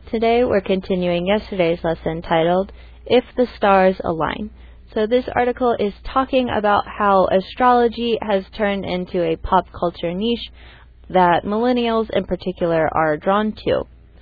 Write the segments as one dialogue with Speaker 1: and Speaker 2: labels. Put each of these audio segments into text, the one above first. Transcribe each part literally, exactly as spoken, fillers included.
Speaker 1: Today we're continuing yesterday's lesson titled, If the Stars Align. So this article is talking about how astrology has turned into a pop culture niche that millennials in particular are drawn to.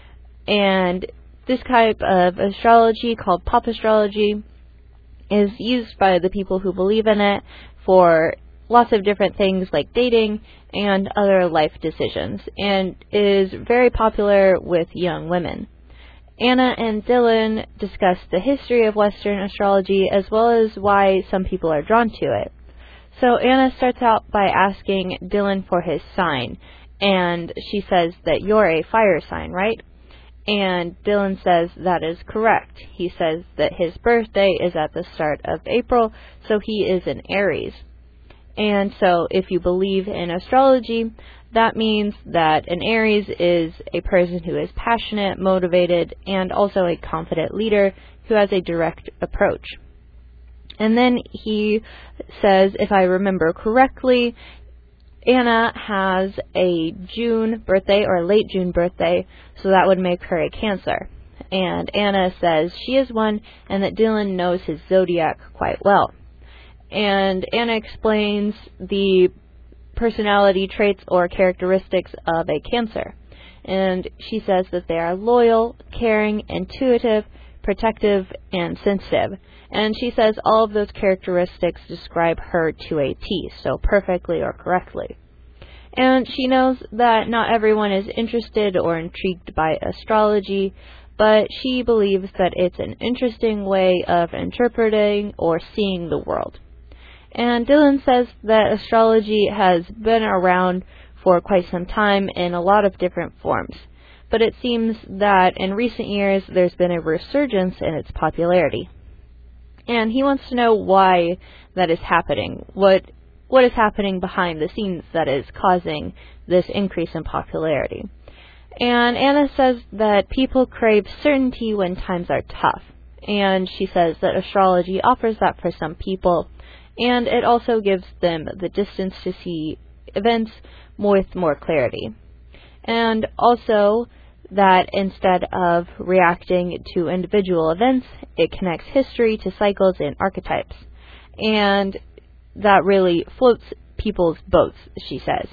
Speaker 1: And this type of astrology, called pop astrology, is used by the people who believe in it for lots of different things like dating and other life decisions, and is very popular with young women. Anna and Dylan discuss the history of Western astrology as well as why some people are drawn to it. So Anna starts out by asking Dylan for his sign, and she says that you're a fire sign, right? And Dylan says that is correct. He says that his birthday is at the start of April, so he is an Aries. And so if you believe in astrology, that means that an Aries is a person who is passionate, motivated, and also a confident leader who has a direct approach. And then he says, if I remember correctly, Anna has a June birthday or a late June birthday, so that would make her a Cancer. And Anna says she is one and that Dylan knows his zodiac quite well. And Anna explains the personality traits or characteristics of a Cancer. And she says that they are loyal, caring, intuitive, protective, and sensitive. And she says all of those characteristics describe her to a T, so perfectly or correctly. And she knows that not everyone is interested or intrigued by astrology, but she believes that it's an interesting way of interpreting or seeing the world. And Dylan says that astrology has been around for quite some time in a lot of different forms, but it seems that in recent years there's been a resurgence in its popularity. And he wants to know why that is happening, what what is happening behind the scenes that is causing this increase in popularity. And Anna says that people crave certainty when times are tough, and she says that astrology offers that for some people, and it also gives them the distance to see events with more clarity. And also that instead of reacting to individual events, it connects history to cycles and archetypes. And that really floats people's boats, she says.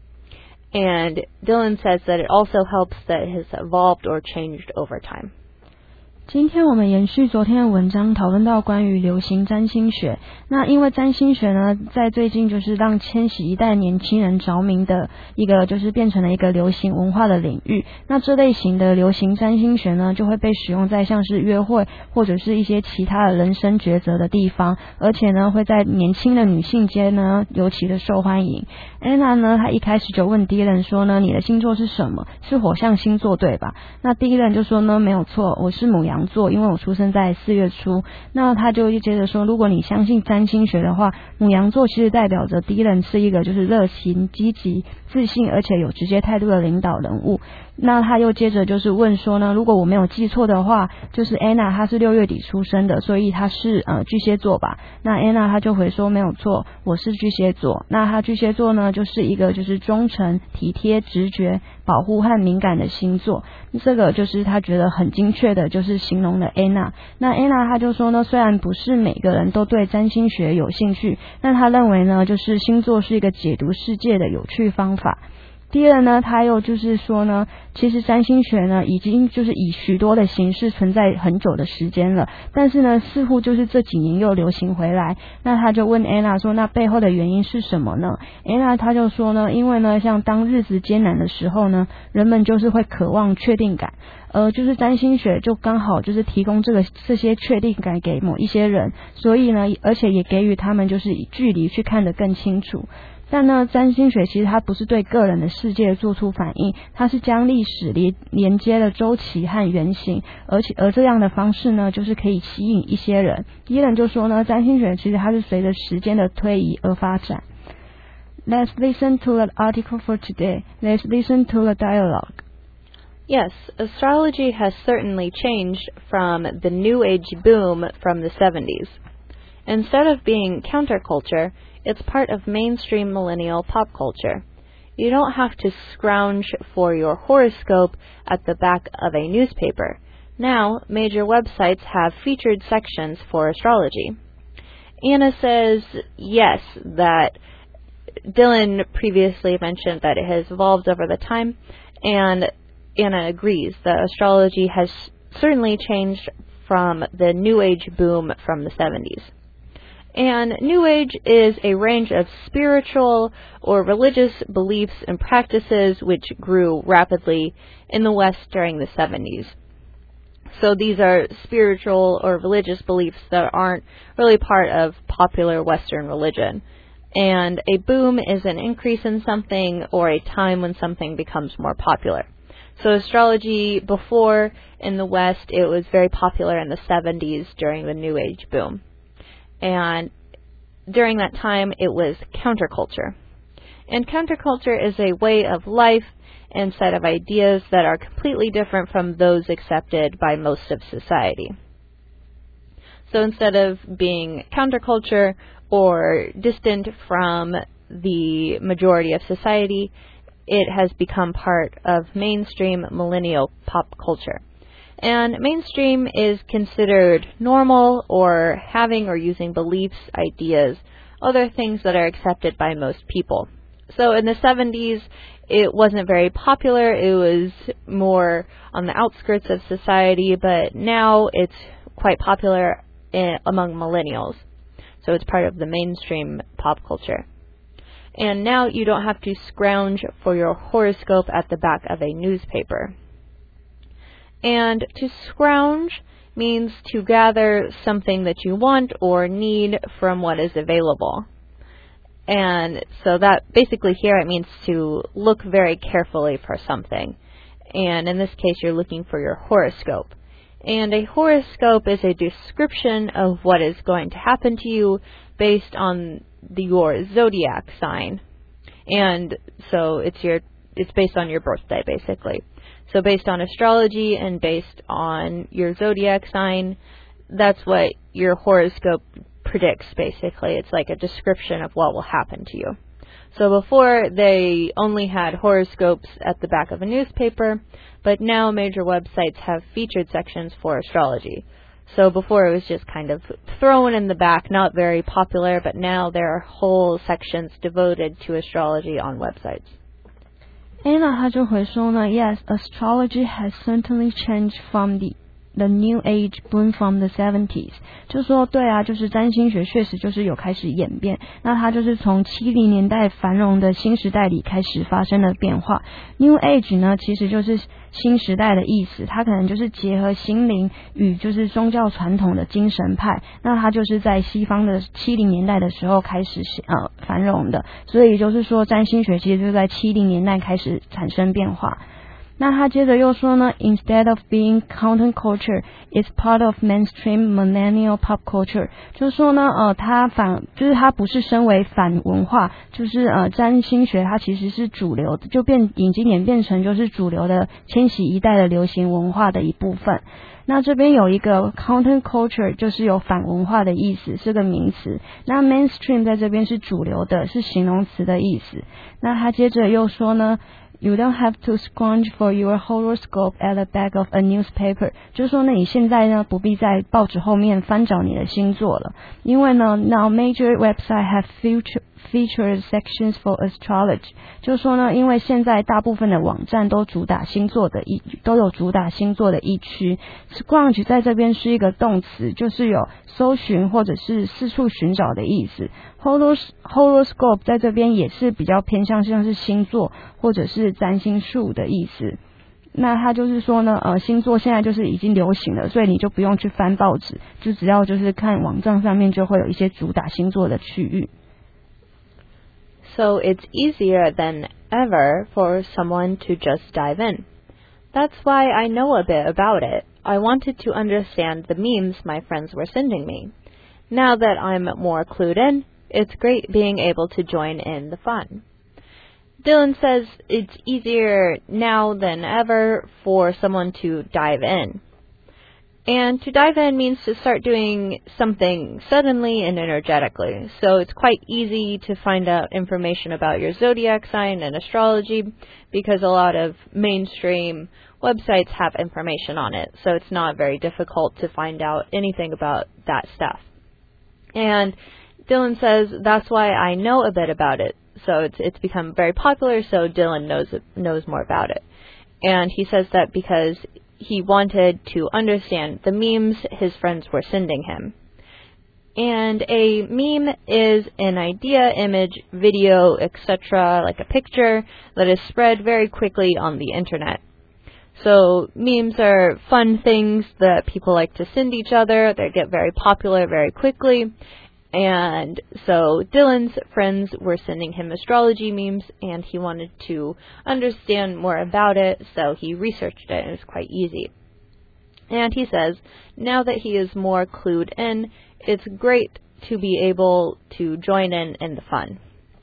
Speaker 1: And Dylan says that it also helps that it has evolved or changed over time.
Speaker 2: 今天我们延续昨天的文章，讨论到关于流行占星学。那因为占星学呢，在最近就是让千禧一代年轻人着迷的一个，就是变成了一个流行文化的领域。那这类型的流行占星学呢，就会被使用在像是约会或者是一些其他的人生抉择的地方，而且呢，会在年轻的女性间呢，尤其的受欢迎。Anna 呢，她一开始就问 Dylan 说呢，你的星座是什么？是火象星座对吧？那 Dylan 就说呢，没有错，我是牡羊座，因为我出生在四月初。那他就接着说，如果你相信占星学的话，牡羊座其实代表着 Dylan 是一个就是热情、积极、自信，而且有直接态度的领导人物。那他又接着就是问说呢，如果我没有记错的话，就是 Anna 她是六月底出生的，所以她是呃巨蟹座吧？那 Anna 她就回说没有错，我是巨蟹座。那她巨蟹座呢，就是一个就是忠诚、体贴、直觉、保护和敏感的星座。这个就是她觉得很精确的，就是形容了 Anna。那 Anna 她就说呢，虽然不是每个人都对占星学有兴趣，但她认为呢，就是星座是一个解读世界的有趣方法。第二呢，他又就是说呢，其实占星学呢已经就是以许多的形式存在很久的时间了，但是呢似乎就是这几年又流行回来。那他就问 Anna 说，那背后的原因是什么呢？ Anna 他就说呢，因为呢像当日子艰难的时候呢，人们就是会渴望确定感，呃就是占星学就刚好就是提供这个这些确定感给某一些人，所以呢而且也给予他们就是以距离去看得更清楚。但呢，占星学其实它不是对个人的世界做出反应，它是将历史连连接了周期和原型，而且而这样的方式呢，就是可以吸引一些人。一人就说呢，占星学其实它是随着时间的推移而发展。Let's listen to the article for today. Let's listen to the dialogue.
Speaker 1: Yes, astrology has certainly changed from the New Age boom from the seventies. Instead of being counterculture, it's part of mainstream millennial pop culture. you don't have to scrounge for your horoscope at the back of a newspaper. Now, major websites have featured sections for astrology. Anna says, yes, that Dylan previously mentioned that it has evolved over the time, and Anna agrees that astrology has certainly changed from the New Age boom from the seventies. And New Age is a range of spiritual or religious beliefs and practices which grew rapidly in the West during the seventies. So these are spiritual or religious beliefs that aren't really part of popular Western religion. And a boom is an increase in something or a time when something becomes more popular. So astrology before in the West, it was very popular in the seventies during the New Age boom. And during that time, it was counterculture. And counterculture is a way of life and set of ideas that are completely different from those accepted by most of society. So instead of being counterculture or distant from the majority of society, it has become part of mainstream millennial pop culture. And mainstream is considered normal or having or using beliefs, ideas, other things that are accepted by most people. So in the seventies, it wasn't very popular. It was more on the outskirts of society, but now it's quite popular in, among millennials. So it's part of the mainstream pop culture. And now you don't have to scrounge for your horoscope at the back of a newspaper. And to scrounge means to gather something that you want or need from what is available. And so that basically here it means to look very carefully for something. And in this case, you're looking for your horoscope. And a horoscope is a description of what is going to happen to you based on the, your zodiac sign. And so it's your it's based on your birthday, basically. So based on astrology and based on your zodiac sign, that's what your horoscope predicts, basically. It's like a description of what will happen to you. So before, they only had horoscopes at the back of a newspaper, but now major websites have featured sections for astrology. So before it was just kind of thrown in the back, not very popular, but now there are whole sections devoted to astrology on websites.
Speaker 2: Anna 她就回说呢 ，Yes, astrology has certainly changed from the the New Age boom from the seventies， 就说对啊，就是占星学确实就是有开始演变，那它就是从七零年代繁荣的新时代里开始发生了变化。New Age 呢，其实就是新时代的意思，它可能就是结合心灵与就是宗教传统的精神派，那它就是在西方的七零年代的时候开始呃繁荣的，所以就是说占星学其实就在七零年代开始产生变化。那他接着又说呢 ，Instead of being counterculture, it's part of mainstream millennial pop culture。就是说呢，呃，它反就是它不是身为反文化，就是呃占星学它其实是主流的，就变已经演变成就是主流的千禧一代的流行文化的一部分。那这边有一个 counterculture， 就是有反文化的意思，是个名词。那 mainstream 在这边是主流的，是形容词的意思。那他接着又说呢。You don't have to scrounge for your horoscope at the back of a newspaper。就是说呢，你现在呢不必在报纸后面翻找你的星座了，因为呢 ，now major websites have featured featured sections for astrology。就是说呢，因为现在大部分的网站都主打星座的一都有主打星座的一区。Scrounge 在这边是一个动词，就是有搜寻或者是四处寻找的意思。Horos horoscope 在这边也是比较偏向像是星座或者是占星术的意思。那他就是说呢，呃，星座现在就是已经流行了，所以你就不用去翻报纸，就只要就是看网站上面就会有一些主打星座的区域。
Speaker 1: So it's easier than ever for someone to just dive in. That's why I know a bit about it. I wanted to understand the memes my friends were sending me. Now that I'm more clued in, it's great being able to join in the fun. Dylan says it's easier now than ever for someone to dive in. And to dive in means to start doing something suddenly and energetically. So it's quite easy to find out information about your zodiac sign and astrology because a lot of mainstream websites have information on it. So it's not very difficult to find out anything about that stuff. And Dylan says, that's why I know a bit about it. So it's it's become very popular, so Dylan knows knows more about it. And he says that because he wanted to understand the memes his friends were sending him. And a meme is an idea, image, video, et cetera, like a picture that is spread very quickly on the internet. So memes are fun things that people like to send each other. They get very popular very quickly. And so Dylan's friends were sending him astrology memes, and he wanted to understand more about it, so he researched it, and it was quite easy. And he says, now that he is more clued in, it's great to be able to join in in the fun.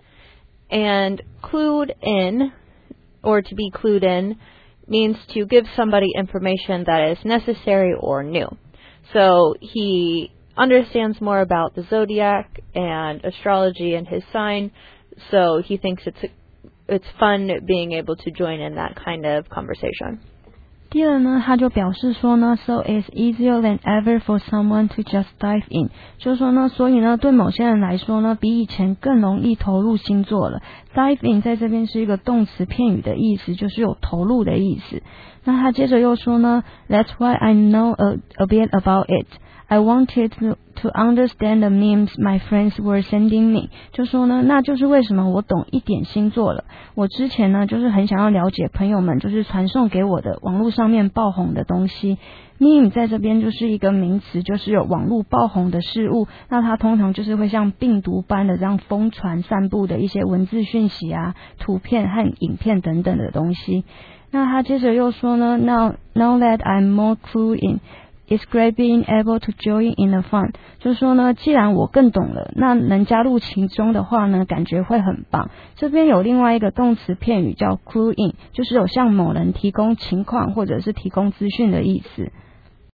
Speaker 1: And clued in, or to be clued in, means to give somebody information that is necessary or new. So he understands more about the zodiac and astrology and his sign, so he thinks it's it's fun being able to join in that kind of conversation.
Speaker 2: 第二呢，他就表示说呢 ，so it's easier than ever for someone to just dive in， 就是说呢，所以呢，对某些人来说呢，比以前更容易投入星座了。dive in 在这边是一个动词片语的意思，就是有投入的意思。那他接着又说呢 ，That's why I know a, a bit about it.I wanted to, to understand the memes my friends were sending me. 就说呢，那就是为什么我懂一点星座了。我之前呢，就是很想要了解朋友们就是传送给我的网络上面爆红的东西。meme 在这边就是一个名词，就是有网络爆红的事物。那它通常就是会像病毒般的这样疯传散布的一些文字讯息啊、图片和影片等等的东西。那他接着又说呢 ，Now now that I'm more clued in.It's great being able to join in the fun. 就是说呢，既然我更懂了，那能加入其中的话呢，感觉会很棒。这边有另外一个动词片语叫 clue in， 就是有向某人提供情况或者是提供资讯的意思。